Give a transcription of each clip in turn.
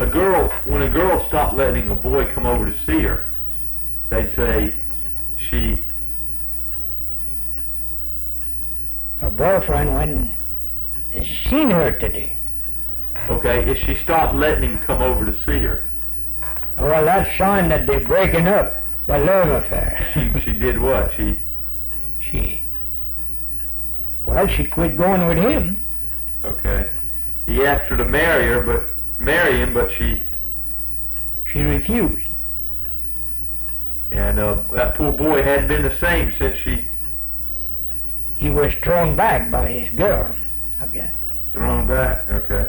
when a girl stopped letting a boy come over to see her, they'd say she... Her boyfriend went and seen her today. Okay, if she stopped letting him come over to see her. Well, that's a sign that they're breaking up, the love affair. She did what? Well, she quit going with him. Okay. He asked her to marry him, but she refused. And that poor boy hadn't been the same since He was thrown back by his girl again. Thrown back, okay.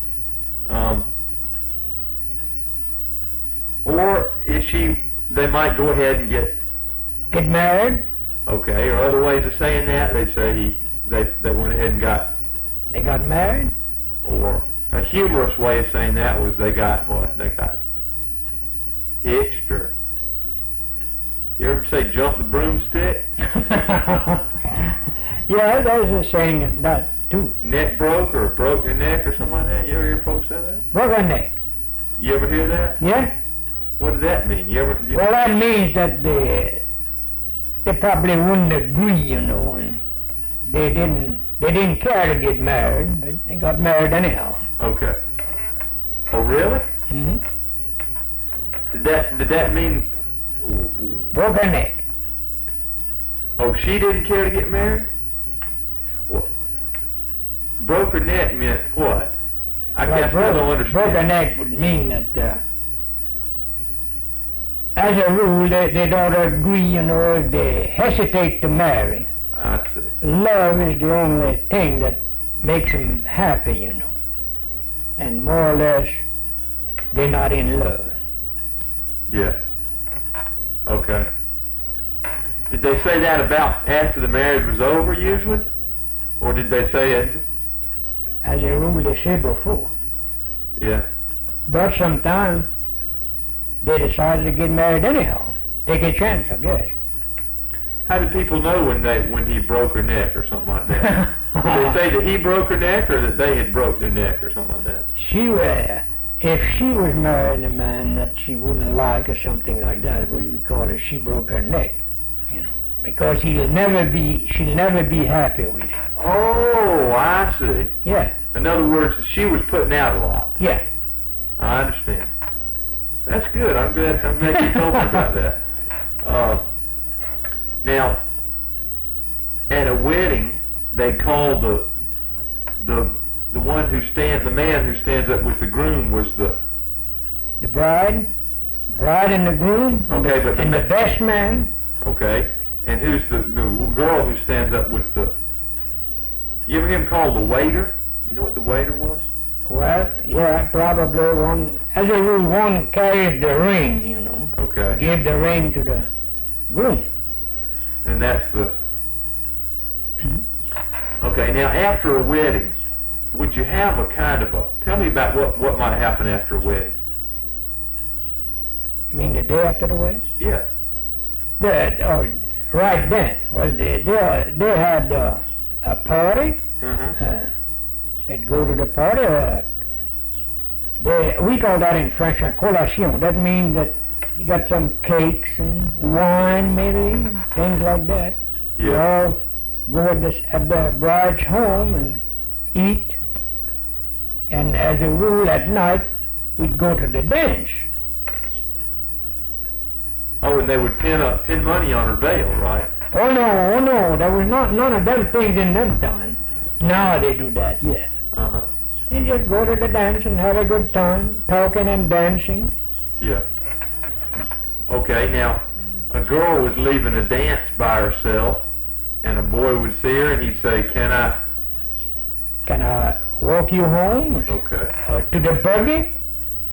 Or they might go ahead and get married. Okay, or other ways of saying that, they'd say they went ahead and they got married. Or a humorous way of saying that was they got what? They got hitched, or you ever say jump the broomstick? Yeah, there's a saying of that too. Neck broke, or broke your neck, or something like that. You ever hear folks say that? Broke her neck. You ever hear that? Yeah. What does that mean? Well, that means that they probably wouldn't agree, and they didn't care to get married, but they got married anyhow. Okay. Oh, really? Mm-hmm. Did that mean broke her neck? Oh, she didn't care to get married? Well, broke her neck meant what? I guess I don't understand. Broke her neck would mean that, as a rule, they don't agree, if they hesitate to marry. I see. Love is the only thing that makes them happy, And more or less, they're not in love. Yeah. Okay. Did they say that about after the marriage was over, usually? Or did they say it? As a rule, they say before. Yeah. But sometimes they decided to get married anyhow. Take a chance, I guess. How did people know when he broke her neck or something like that? Did they say that he broke her neck, or that they had broke their neck or something like that? If she was marrying a man that she wouldn't like or something like that, we would call it she broke her neck, because she'll never be happy with him. Oh, I see. Yeah. In other words, she was putting out a lot. Yeah. I understand. That's good. I'm glad you told me about that. Now, at a wedding, they call the man who stands up with the groom was the bride and the groom. Okay, and the best man. Okay, and who's the girl who stands up with the? You ever hear him called the waiter? You know what the waiter was? Well, yeah, probably one. As a rule, one carries the ring, Okay. Give the ring to the groom. And that's the... Okay, now after a wedding, would you have a kind of a... Tell me about what might happen after a wedding. You mean the day after the wedding? Yeah. Right then. Well, they had a party. Mm-hmm. They'd go to the party. We call that in French a collation. That means that you got some cakes and wine, maybe, things like that. Yeah. You all go at the bride's home and eat. And as a rule, at night, we'd go to the dance. Oh, and they would pin money on her veil, right? Oh no, there was none of them things in them time. Now they do that, yeah. Uh-huh. You just go to the dance and have a good time, talking and dancing. Yeah. Okay, now, a girl was leaving a dance by herself, and a boy would see her, and he'd say, Can I walk you home? Okay. Or to the buggy?